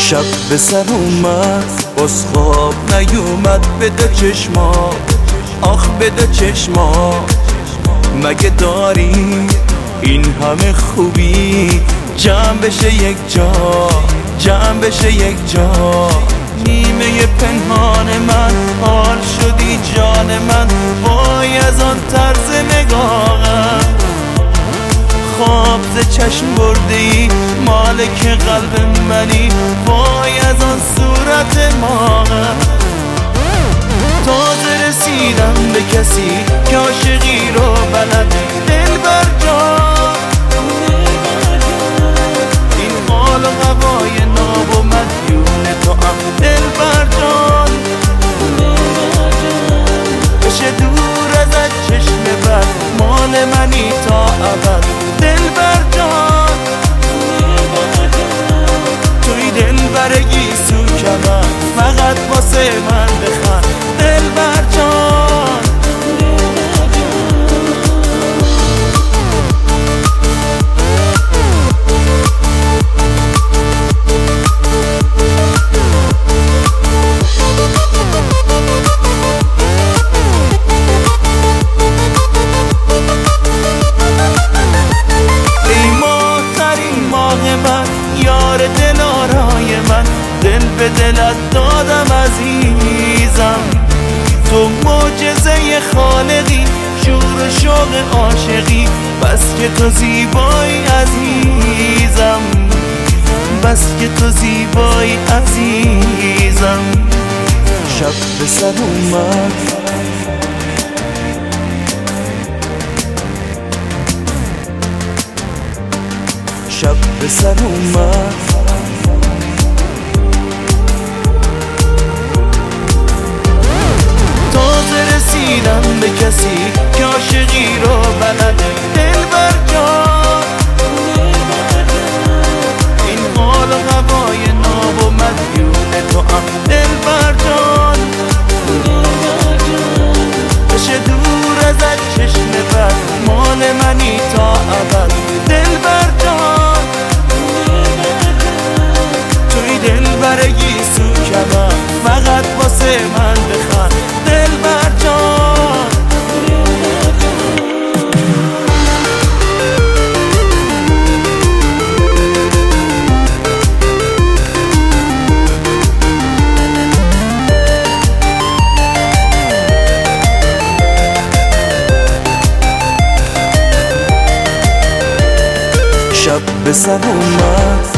شب به سر اومد باز خواب نیومد. بده چشما آخ بده چشما، مگه داری این همه خوبی جمع بشه یک جا، جمع بشه یک جا. نیمه پنهان من حال شدی جان من، وای از آن طرز نگاهم. خواب ز چشم برده ای مالک قلب منی، وای از آن صورت ماهم. تازه رسیدم به کسی که عاشقی رو بلده. دلبر جان این حال و هوای ناب و مدیون تو هم. دلبر جان بشه دور ازت چشم بد، مال منی تا ابد. دلبر جان توی دلبر گیسو کمن، فقط واسه من بخند. دلبر جان ای ماه‌ترین ماه من، یار دلارای من، دل به دلت دادم عزیزم. تو معجزه خالقی، شور و شوق عاشقی، بس که تو زیبایی عزیزم، بس که تو زیبایی عزیزم. شب به سر اومد شب به سر اومد. تازه رسیدم به کسی که عاشقی رو بلده. دلبر جان این حال و هوای ناب و مدیون تو هم. دلبر جان بشه دور ازت چشم بد، مال منی تا ابد. دلبر جان توی دلبر گیسو کمن، فقط واسه من بخند. دلبر جان شب به سر اومد